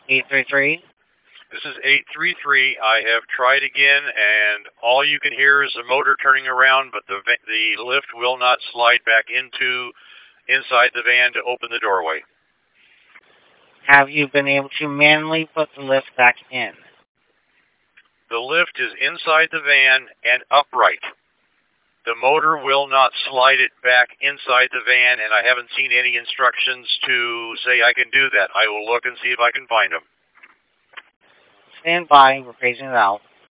833? This is 833. I have tried again, and all you can hear is the motor turning around, but the lift will not slide back inside the van to open the doorway. Have you been able to manually put the lift back in? The lift is inside the van and upright. The motor will not slide it back inside the van, and I haven't seen any instructions to say I can do that. I will look and see if I can find them. Stand by. We're phasing it out.